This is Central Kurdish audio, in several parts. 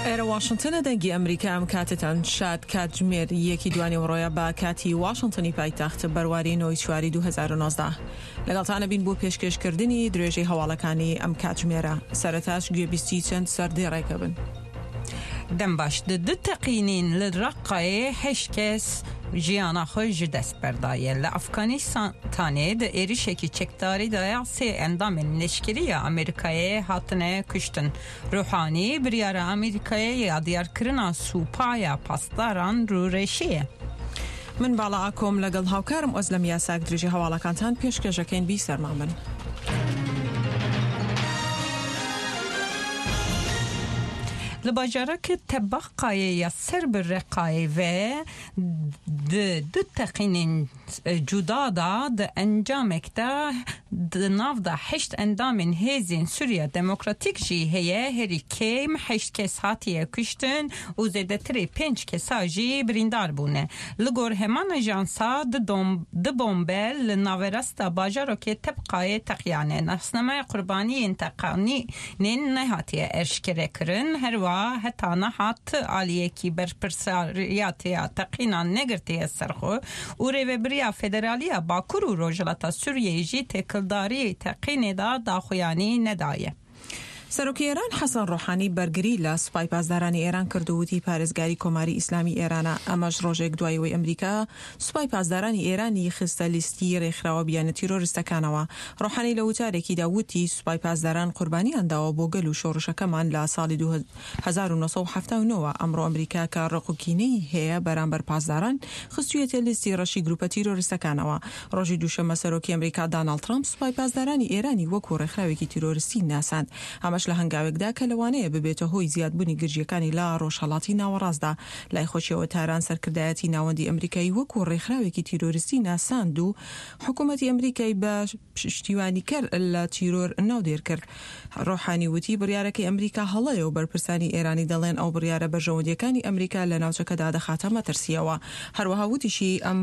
ئێرە واشنتنە دەنگی ئەمریکا ئەم کاتتان شاد کاتژمێر یەکی دوانی وڕۆیە بە کاتی واشنتنی پایتەخت بەرواری 9 چواری 2019 لەگەڵتانە بین بۆ پێشکەشکردنی درێژەی هەواڵەکانی ئەم کاتژمێرە سەرەتاش گوێبیستی چەند سەردێڕێکە بن. دەم باش دو تەقینین لە ڕقایە هەشت کەس ژیانە خۆی ji dest berdayê li Efganistanê di êrişekî çekdarî daya sê endamên leşkeriya Amerîkayê hatine kuştin. Ruhanî biryara Amerîkayê ya diyarkirina supaya pasdaran rûreşiyê. من باڵا ئاکۆم لەگەڵ هاوکارم ئۆزلەم یاساک درێژی هەواڵەکانتان پێشکەشەکەین بی سەرمان بن. لباجارك تبقى يسر بالرقاية و دو تقين جدادا د انجامك دا ناف دا حشت اندامن هزين سوريا ديمقراطيك جي هي هري كيم حشت كس هاتيه كشتن و زيده تري 5 كسا جي بريندار بونه لغور همان جانسا د بومبل لناورستا باجارك تبقى تقيانه نسنما قرباني انتقاني نين نهاتيه ارشكركرن هروا حتی نهات علیکی برپرساریاتی تقینا نگرتی سرخو و ریوبریا فدرالیا باکور و روجلتا سوریه جی تکلداری تقین دا خویانی ندایه. سەرۆکی ئێران حەسەن ڕۆحانی بەرگری لە سوپای پاسدارانی ئێران کردووتی پارێزگاری کۆماری ئیسلامی ئێرانە ئەمەش ڕۆژێک دوایەوەی ئەمریکا سوپای پاسدارانی ئێرانی خستە لیستی ڕێکخراوە بیانە تیرۆریستەکانەوە. ڕۆحانی لە وتارێکیدا وتی سوپای پاسداران قوربانیان داوە بۆ گەل و شۆڕشەکەمان لە ساڵی 1979 ئەمڕۆ ئەمریکا کە ڕقوکینەی هەیە بەرامبەر پاسداران خستوویەتە لیستی ڕەشی گروپە تیرۆریستەکانەوە. ڕۆژی دووشەمە سەرۆکی ئەمریکا داناڵد ترامپ سوپای پاسدارانی ئێرانی وەکو ڕێکخراوێکی تیرۆریستی ناساند. ئەمەش لە هەنگاوێکدا کە لەوانەیە ببێتە هۆی زیادبوونی گرژیەکانی لە ڕۆژهەڵاتی ناوەڕاستدا. لای خۆشیەوە تاران سەرکردایەتی ناوەندی ئەمریکایی وەکو ڕێکخراوێکی تیرۆریستی ناساند و حکوومەتی ئەمریکای بە پشتیوانیکەر لە تیرۆر ناودێر کرد. ڕۆحانی وتی بڕیارەکەی ئەمریکا هەڵەیە و بەرپرسانی ئێرانی دەڵێن ئەو بڕیارە بەرژەوەندیەکانی ئەمریکا لە ناوچەکەدا دەخاتە مەترسیەوە. هەروەها وتیشی ئەم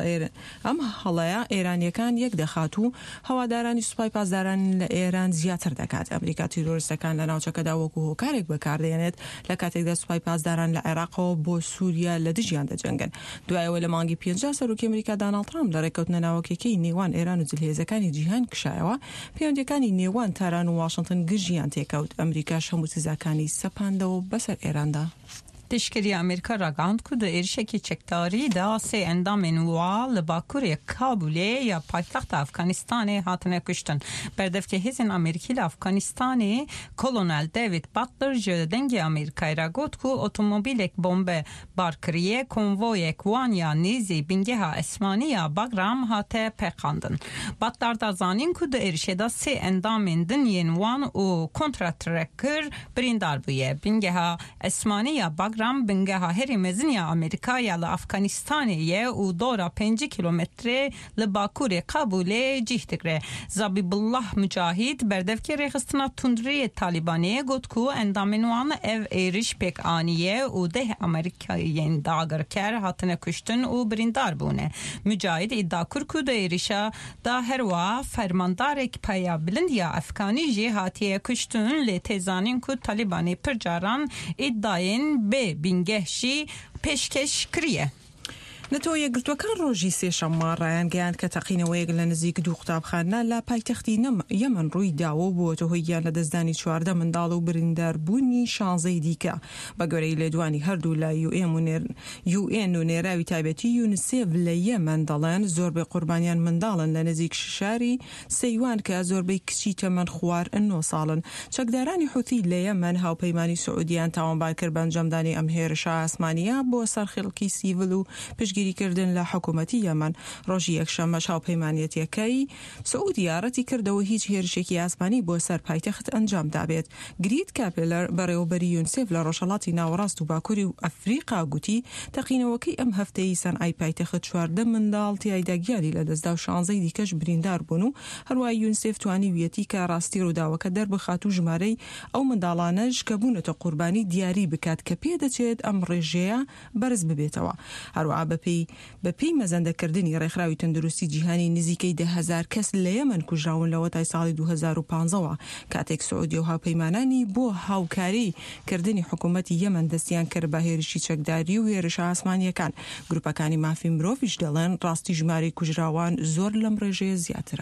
هەڵەیە ئێرانیەکان یەک دەخات و هەوادارانی سوپای پاسداران لە ئێران زیاتر دەکات. ئەمریکا تیرۆریستەکان لە ناوچەکەدا وەکو هۆکارێک بەکاردێنێت لە کاتێکدا سوپای پاسداران لە عێراقەوە بۆ سووریا لە دژیان دەجەنگن. دوایەوە لە مانگی 50 سەرۆکی ئەمریکا داناڵد ترامپ لە ڕێککەوتنە ناوەکیەکەی نێوان ئێران و جلهێزەکانی جیهان کشایەوە پەیوەندیەکانی نێوان تاران و واشنتن گژیان تێکەوت. ئەمریکاش هەموو سزاکانی سەپاندەوە بەسەر ئێراندا. تشکری ئەمریکا ڕگاند کو د ێرشێکی چەکداری دا سێ ئەندامên وا li bakurê Kabulê ya paytexta Efganistanê hatine kuştin. Berdevke hêzên Amerîkî li Efganistanê Kolonel David Butler ji dengê Amerîkayê re got ku otomobîlek bombe bar kiriye konvoyek wan ya nêzî bingeha Esmaniya Bagram hate pêxandin. Butler da zanîn ku di êrişê da sê endamên dinyên wan û kontratrekir birîndar bûye. Bingeha Esmaniya Bagram bingeha herî meziniya Amerîkaya li Efganistanê ye û dora 5 kilometre li bakurê Kabulê cih dikire. Zabîbullah Mücahid berdevkê rêxistina tundriyê Talibanê got ku endamên wan ev êriş pêk aniye û deh Amerîkayên dagirker hatine kuştin û birîndar bûne. Mücahid îddia kir ku di êrişa da herwa fermandarek paya bilindiya Efganî jî hatiye kuştin lê têzanîn ku Talibanê pir caran îddayên bê bingehşî pêşkeş kiriye. نەتۆ یەکگرتوەکان ڕۆژی سێشەممە ڕایان گەیاند کە تەقینەوەیەک لە نزیک دوو قوتابخانە لە پایتەختی یەمەن ڕووی داوە بووەتە هۆی گیان لە دەستدانی 14 منداڵ و برینداربوونی 16 دیکە بە گوێرەی لێدوانی هەردوو لە UN و نێراوی تایبەتی یونیسێف لە یەمەن دەڵێن زۆربەی قوربانیان منداڵن لە نزیک شاری سەیوان کە زۆربەی کچی تەمەن خوار 9 ساڵن. چەکدارانی حوتی لە یەمەن هاوپەیمانی سعودیان تاوانبار کرد بە ئەنجامدانی ئەم هێرشە ئاسمانیە بۆ سەرخێڵکی سیڤل و گیریکردن لە حکوومەتی یەمەن. ڕۆژی یەکشەممە هاوپەیمانیەتەکەی سعودی یارەتی کردەوە هیچ هێرشێکی ئاسمانی بۆ سەر پایتەخت ئەنجام دابێت. گریت کاپلەر بەڕێوەبەری یونسێف لە ڕۆژهەڵاتی ناوەڕاست و باکووری و ئەفریقا گوتی تەقینەوەکەی ئەم هەفتەی سەنعای پایتەخت 14 منداڵ تیایدا گیانی لە دەستدا و 16 دیکەش بریندار بوون و هەروای یونسێف توانی ویەتی کە ڕاستی ڕووداوەکە دەربخات و ژمارەی ئەو منداڵانەش کە بوونەتە قوربانی دیاری بکات کە پێدەچێت ئەم ڕێژەیە بەرز ببێتەوە. هەروەها بە بەپی مەزەندەکردنی ڕێکخراوی تەندروستی جیهانی نزیکەی 10,000 کەس لە یەمەن کوژراون لەوە تای ساڵی 2015ەوە کاتێک سعودی و هاوپەیمانانی بۆ هاوکاری کردنی حکوومەتی یەمەن دەستیان کرد بە هێرشی چەکداری و هێرشە ئاسمانیەکان. گروپەکانی مافی مرۆڤیش دەڵێن ڕاستی ژمارەی کوژراوان زۆر لەم ڕێژەیە زیاترە.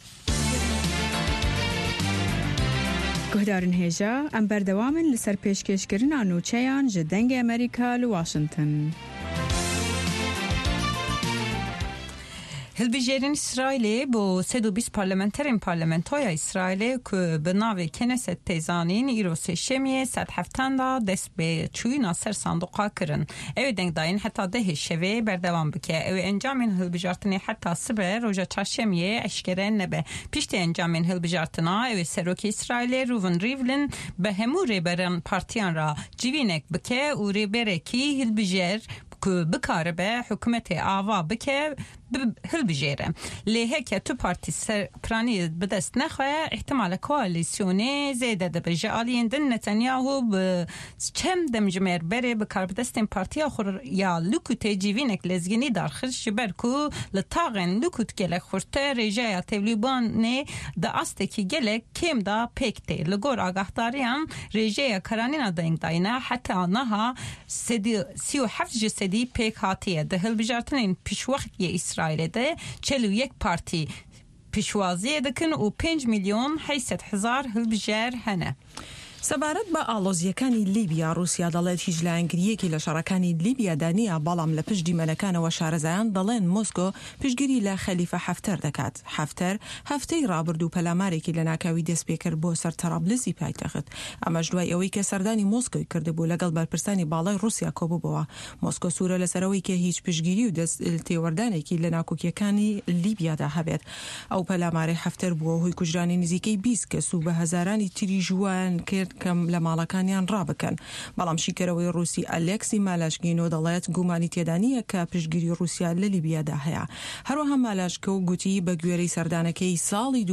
گهدارن هێژە ئەم بەردەوامن لەسەر پێشکەشکردنا نوچەیان ji dengê Amerîka li Washington. هلبجێرین ئیسرائیلê بۆ 120 پارلەمەنتەرên پارلەمەنتۆیا ئیسرائیلê ku bi navê Knesset têzanîn îro sêşemiyê sedheftan da dest bê çûyîna ser sandoqa kirin. Ew ê dengdayîn heta dehê şevê berdewam bike. Ew ê encamên hilbijartinê heta sibe roja çarşemiyê eşkere nebe. Piştî encamên hilbijartina ew ê Serokê İsraîlê Reuven Rivlin bi hemû rêberên partiyan ra civînek bike û rêberekî hilbijêr ku bikaribe hikûmetê ava bike هلبجێرە لێ هەیە تو پارتی سەرپرانی بەدەست نەخوێ احتمالە کۆالیسیۆنێ زێدە دەبێژە ئالیێندن نەتەنیاهو بە چەم دەمژمێر بەرێ بەکاربدەستێن پارتیا خۆر یا لوکوتێ جیڤینێک لێزگینی دارخش ji ber ku li taxên lukut gelek xurte rêjeya Tevlîbanê di astekî gelek kêm da pêk tê. Li gor agahdariyan rêjeya karanîna dengdayîne heta niha 37 ji sedî pêk hatiye. Di hilbijartinên piştwextiyê İsraîlê de 41 partî pişwaziyê dikin û 5 milyon 800,000 hilbijer hene. سەبارەت بە ئاڵۆزیەکانی لیبیا رووسیا دەڵێت هیچ لایەنگریەکی لە شەڕەکانی لیبیادا نییە بەڵام لە پشت دیمەنەکانەوە شارەزایان دەڵێن مۆسکۆ پشتگیری لە خەلیفە حەفتەر دەکات. حەفتەر هەفتەی ڕابرد و پەلامارێکی لە ناکاوی دەست پێ کرد بۆ سەر تەرابلزی پایتەخت. ئەمەش دوای ئەوەی کە سەردانی مۆسکۆی کردبوو لەگەڵ بەرپرسانی باڵای رووسیا کۆبووبەوە. مۆسکۆ سوورە لەسەرەوەی کە هیچ پشتگیری و دەست تێوەردانێکی لە ناکۆکیەکانی لیبیادا هەبێت. ئەو پەلاماری حەفتەر بووە هۆی کوژرانی نزیکەی 20 کەس و بە هەزارانی تری ژوان کرد کەم لە ماڵەکانیان ڕابکەن. بەڵام شیکەرەوەی رووسی ئەلێکسی مالاشگینۆ دەڵێت گومانی تێدانیە کە پشتگیری رووسیا لە لیبیادا هەیە. هەروەها مالاشکە و گوتی بە گوێرەی سەردانەکەی ساڵی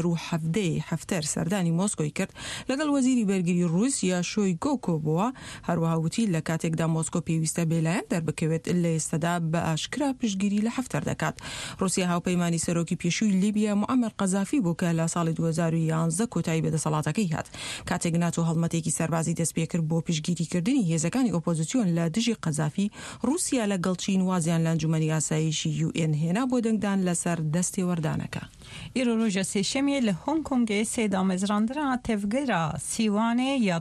2017 حەفتەر سەردانی مۆسکۆی کرد لەگەڵ وەزیری بەرگری رووسیا شۆیگۆ کۆبووە. هەروەها وتی لە کاتێکدا مۆسکۆ پێویستە بێلایەن دەربکەوێت لە ئێستادا بە ئاشکرا پشتگیری لە حەفتەر دەکات. رووسیا هاوپەیمانی سەرۆکی پێشووی لیبیا موعەمەر قەزافی بوو کە لە ساڵی 2011 کۆتایی بەدەسەڵاتەکەی هات. کاتێک ناتۆ هەڵمەتێکی سەربازی دەست پێ کرد بۆ پشتگیریکردنی هێزەکانی ئۆپۆزیسیۆن لە دژی قەزافی رووسیا لە گەڵچین وازیان لە ئەنجومەنی ئاسایشی UN هێنا بۆ دەنگدان لەسەر دەستێوەردانەکە. ئیرۆ ڕۆژە سێشەمیە لە هۆنگ کۆنگê سێدامەزراندنا tevgera Sîwanê ya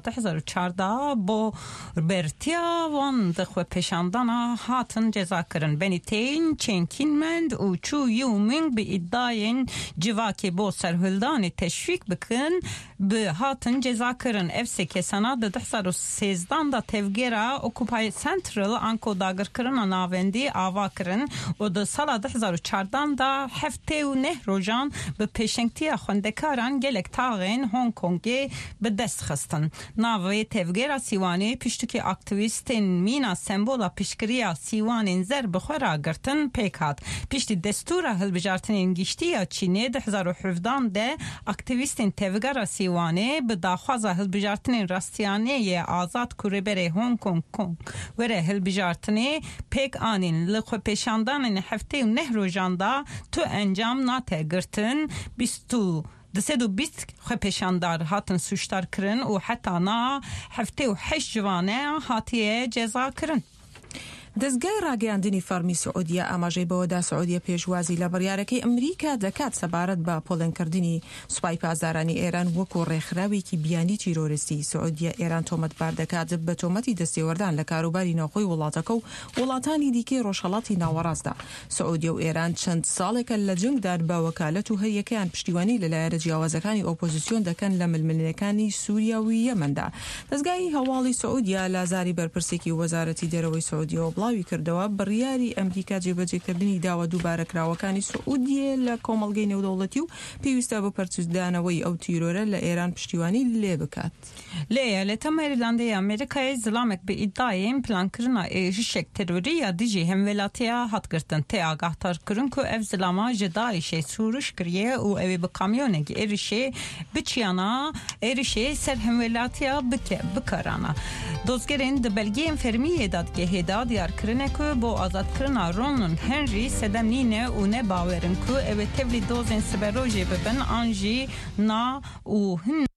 2014 بۆ bertiya wan dixwe pêşandana hatin cezakirin. Benî tên çênkînmend û çûyî û ming bi îddiayên civakê bo serhildanê teşvîk bikin bi hatin cezakirin. Ev sê kesana di 2013 da tevgera Occupy Central an kodagirkirina navendî ava kirin û di sala 2014 da heftê û neh rojan bi pêşengtiya xwendekaran gelek taxên Hong Kongê bi dest xistin. Navê tevgera Sîwanê piştîkî aktivîstên mîna sembola piştgiriya Sîwanên zer bi xwe ragirtin pêk hat. Piştî destûra hilbijartinên giştiya Çînê 2017 de aktivîstên tevgera Sîwanê bi daxwaza hilbijartinên rastiyaneyê azad ku rêberê Hong Kong were hilbijartinê pêk anîn li xwepêşandanên heftê û neh rojan da tu encam nate girtin 220 xwepêşandar hatin suçdar kirin û heta na heftê û heşt civane hatiye ceza kirin. دەستگای ڕاگەیاندنی فەرمی سعودیە ئاماژەی بەوەدا سعودیە پێشوازی لە بڕیارەکەی ئەمریکا دەکات سەبارەت بە پۆڵێنکردنی سوپای پازدارانی ئێران وەکو ڕێکخراوێکی بیانی تیرۆریستی. سعودیە ئێران تۆمەتبار دەکات بە تۆمەتی دەستێوەردان لە کاروباری ناوخۆی وڵاتەکە و وڵاتانی دیکەی ڕۆژهەڵاتی ناوەڕاستدا. سعودیە و ئێران چەند ساڵێکە لە جنگدان بە وەکالەت و هەریەکەیان پشتیوانی لەلایەنە جیاوازەکانی ئۆپۆزیسیۆن دەکەن لە ململەکانی سووریا و یەمەندا. دەستگای هەواڵی سعودیە لازاری بەرپرسێکی وەزارەتی دەرەوەی سعودیە بڵاوی کردەوە بڕیاری ئەمریکا جێبەجێکردنی داوا دووبارەکراوەکانی سعودیە لە کۆمەڵگەی نێودەوڵەتی و پێویستە بە پەرچدانەوەی ئەو تیرۆرە لە ئێران پشتیوانی لێ بکات. لێیە لە تەمەریلاندەی ئەمریکای زلامێک بە ئیددایên پلانکردنا ێژişek terorî ya dijî hemvelatiya hatgirtin tê agahdar ku ev zilama ji Daişê sûriş kiriye û ew ê bi kamyonekî êrişê biçiyana êrişê ser hemvelatiya bikarana. Dozgerên di belgeyên fermiyê dadgehê da diyar karine ku bo azadkirina Ronald Henry sedemnine u ne bawerin ku evet tevli dozen siberoje beben anji na u